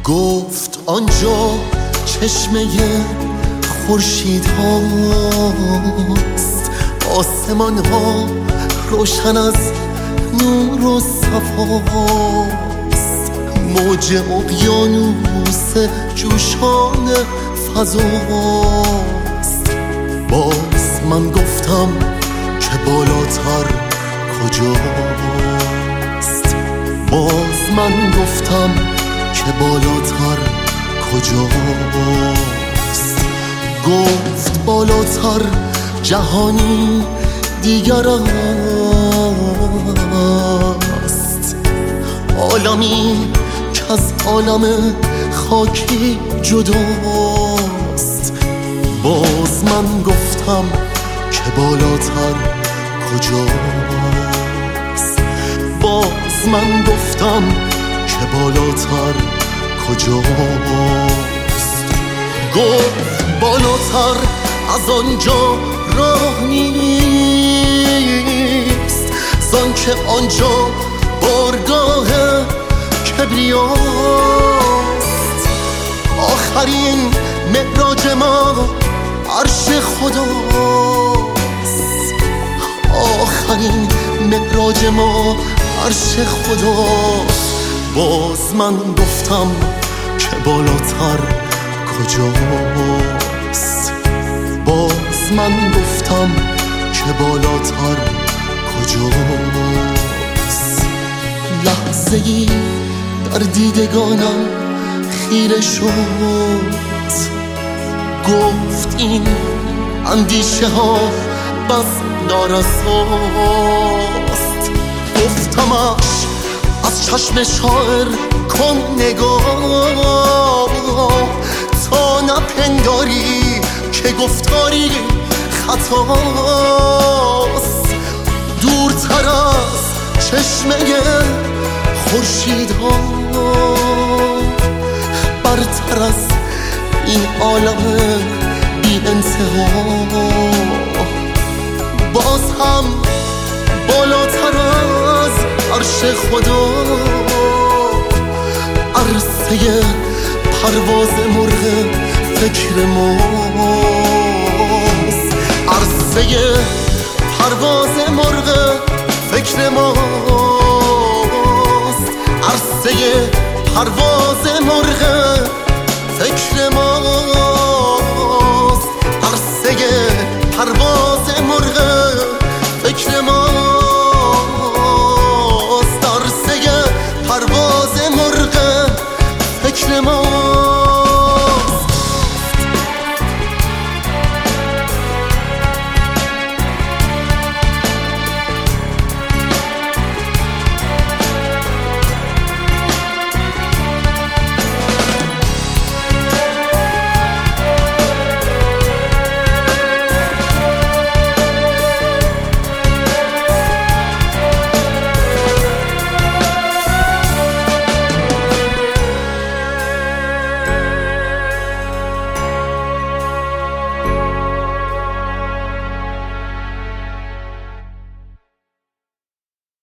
گفت آنجا چشمه خورشید هاست، آسمان ها روشن از نور و صفاست، موج اقیانوس جوشان فضاست. باز من گفتم که بالاتر کجاست، باز من گفتم که بالاتر کجاست. گفت بالاتر جهانی دیگر است، عالمی که از عالم خاکی جداست. باز من گفتم که بالاتر کجاست، باز من گفتم که بالاتر کجاست. گفت بالاتر از آنجا راه نیست، زان که آنجا بارگاه کبریاست. آخرین معراج ما عرش خداست، آخرین معراج ما عرش خداست. باز من گفتم که بالاتر کجاست، باز من گفتم که بالاتر کجاست. لحظه‌ای در دیدگانم خیره شد، گفت این اندیشه ها بس نارساست. گفتمش از چشم شاعر کن نگاه، تا نپنداری که گفتاری خطاست. دورتر از چشمه خورشید ها، برتر از این عالم بی انتها، باز هم بالاتر از عرش خدا. عرصه پرواز مرغ فکر ماست، عرصه پرواز مرغ فکر ماست، عرصه پرواز مرغ فکر ماست، عرصه پرواز مرغ فکر ماست.